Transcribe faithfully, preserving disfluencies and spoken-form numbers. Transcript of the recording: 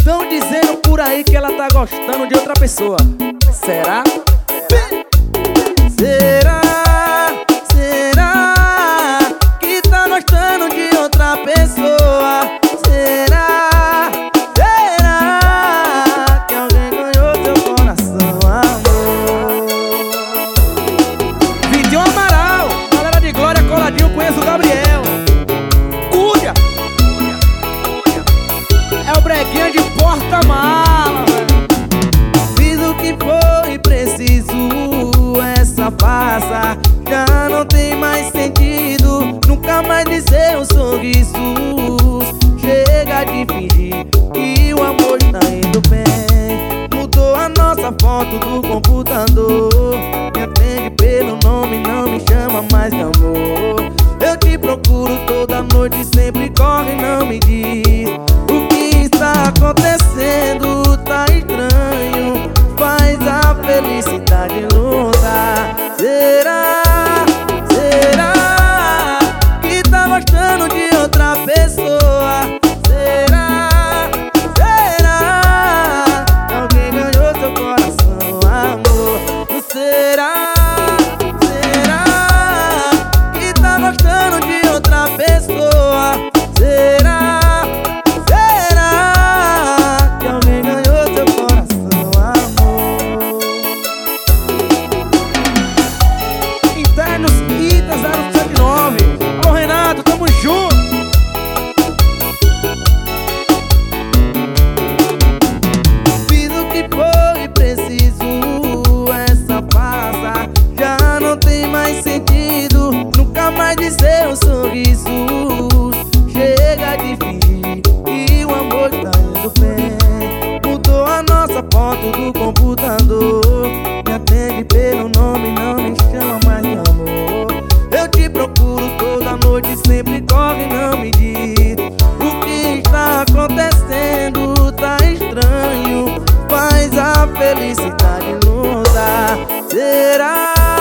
Tão dizendo por aí que ela tá gostando de outra pessoa. Será? Será? Será que tá gostando de outra pessoa? Será? Será que alguém ganhou teu coração, amor? Vitinho Amaral, galera de Glória coladinho, conheço o Gabriel. Cúria é o breguinha de porta-mala. Fiz o que foi preciso, essa farsa já não tem mais sentido. Nunca mais vi seus sorrisos. Chega de fingir que o amor está indo bem. Mudou a nossa foto do computador. Me atende pelo nome, não me chama mais de amor. Eu te procuro toda noite, sempre corre, não me diz o que está acontecendo. Tá estranho, faz a felicidade lutar. Será? Será que tá gostando de outra pessoa? Será? Será que alguém ganhou seu coração, amor? Será? Será que tá gostando de outra pessoa? Será? Será que alguém ganhou seu coração, amor? Internos Ita zero sete nove. Alô Renato, tamo junto. Fiz o que foi preciso, essa farsa já não tem mais sentido. Nunca mais vi seus sorrisos. Chega de fingir que o amor tá indo bem. Mudou a nossa foto do computador. Me atende pelo nome, não me chama mais de amor. Eu te procuro toda noite, sempre corre, não me diz o que está acontecendo. Tá estranho, faz a felicidade lutar. Será?